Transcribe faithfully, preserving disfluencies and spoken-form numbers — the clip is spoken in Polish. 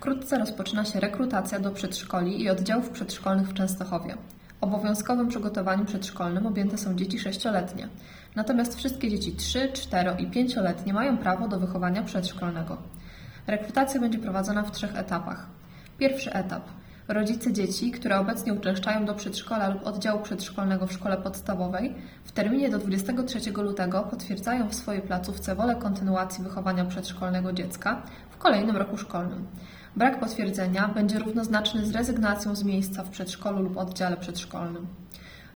Wkrótce rozpoczyna się rekrutacja do przedszkoli i oddziałów przedszkolnych w Częstochowie. Obowiązkowym przygotowaniem przedszkolnym objęte są dzieci sześcioletnie. Natomiast wszystkie dzieci trzy-, cztero- i pięcioletnie mają prawo do wychowania przedszkolnego. Rekrutacja będzie prowadzona w trzech etapach. Pierwszy etap. Rodzice dzieci, które obecnie uczęszczają do przedszkola lub oddziału przedszkolnego w szkole podstawowej, w terminie do dwudziestego trzeciego lutego potwierdzają w swojej placówce wolę kontynuacji wychowania przedszkolnego dziecka w kolejnym roku szkolnym. Brak potwierdzenia będzie równoznaczny z rezygnacją z miejsca w przedszkolu lub oddziale przedszkolnym.